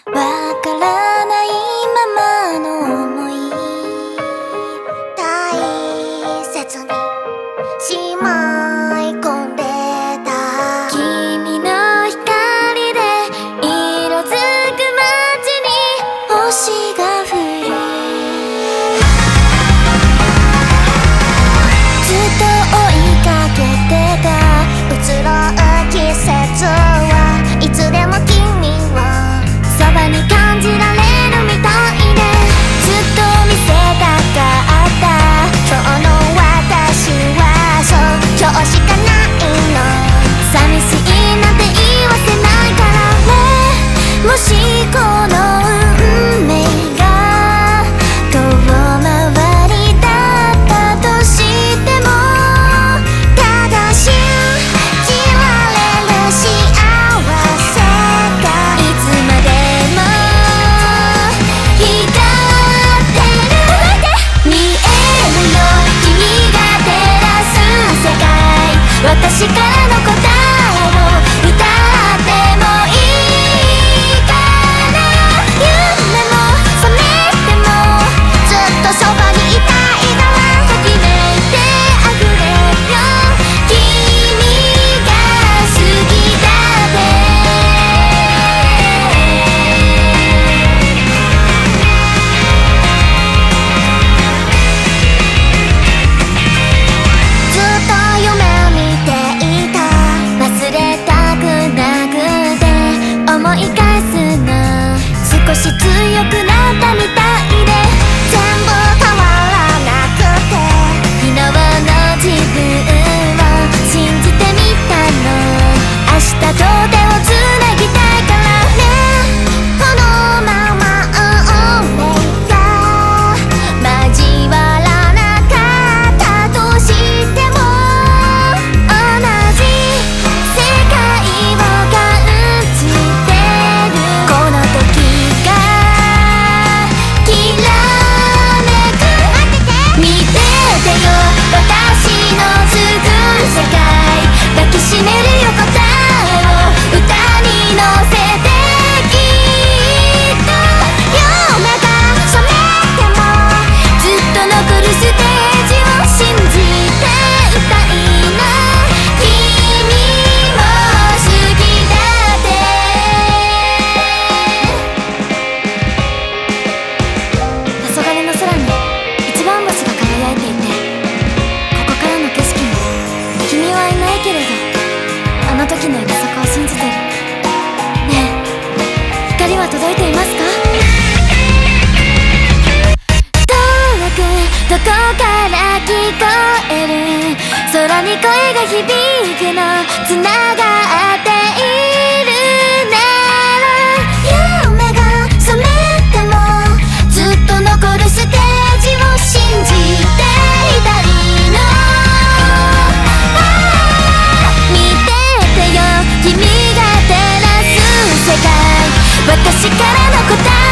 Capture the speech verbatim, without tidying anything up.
わからないままの想い大切にしまい込んでた君の光で色づく街に星が降るずっと追いかけてた移ろう季節はいつでも君をそばに感じられるみたいでずっと見せたかった今日の私はそう今日しかないの寂しいなんて言わせないからねもしこの運命が遠回りだったとしてもただ信じられる幸せがいつまでも光ってる見えるよ君が照らす世界私からの答えを歌ってもいいから夢も覚めてもずっとそばにいたいからときめいてあふれるよ君が好きだってずっと夢見ていた忘れたくなくて思い返すの少し強くなったみたいで全部変わらなくて昨日の自分を信じてみたの明日と手をつなぎたいからねこのまま運命が交わらなかったとしても同じ世界を感じてるこの時がきらめく見ててよ私の作る世界抱きしめるよ答えを歌に乗せてきっと夢が覚めてもずっと残るステージを信じていたいな君も好きだって黄昏の空に一番星が輝いていてここからの景色に君はいないけれどあの時の約束を信じてるねえ光は届いていますか遠くどこから聞こえる空に声が響くのつながっているなら夢が覚めてもずっと残るステージを信じていたいの見ててよ君が照らす世界私からの答え